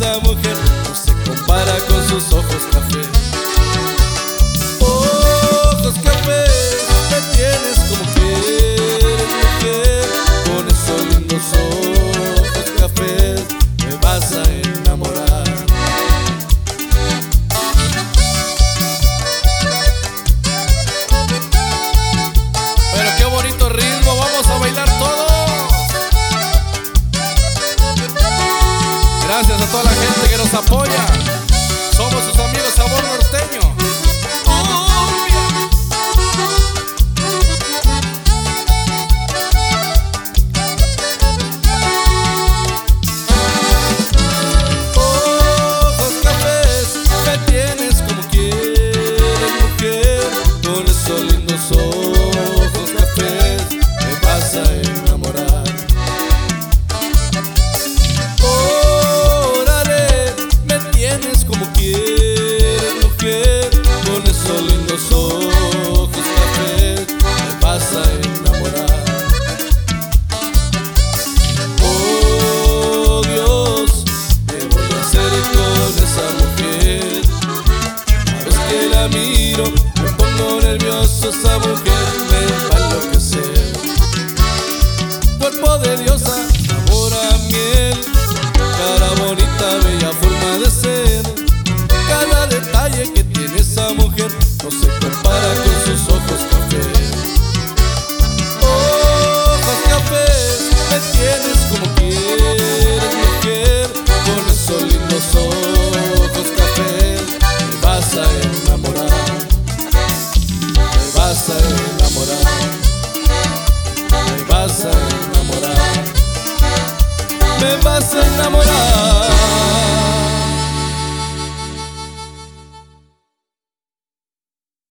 esa mujer no se compara con sus ojos café. Ojos cafés, me tienes como quieres, mujer. Con esos lindos ojos cafés me vas a enamorar. Pero qué bonito ritmo, vamos a bailar todos. Gracias a toda la gente que nos apoya. Somos sus amigos Sabor Norteño. Ojos cafés, me tienes como quieres, mujer. Con esos lindos ojos cafés me vas a enamorar. Como quieres, mujer, con esos lindos ojos cafés me vas a enamorar. Oh Dios, ¿qué voy a hacer con esa mujer? Cada vez que la miro me pongo nervioso, esa mujer me va a enloquecer. Cuerpo de diosa, sabor a miel, cara bonita, bella forma de ser. Cada detalle que tiene esa mujer no se compara con sus ojos cafés. Ojos cafés, me tienes como quieres, mujer. Con esos lindos ojos cafés me vas a enamorar. Me vas a enamorar. Me vas a enamorar. Me vas a enamorar.